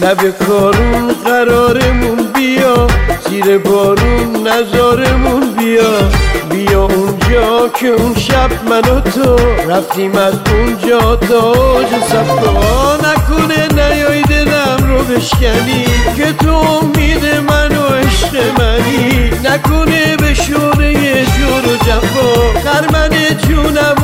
لب کارون قرارمون بیا، زیر بارون نزارمون بیا. بیا اونجا که اون شب من و تو رفتیم از اونجا تا اوج صفا. نکنه نیای دلم رو بشکنی که تو امید من و عشق منی. نکنه به شوره جور و جفا خرمن جونم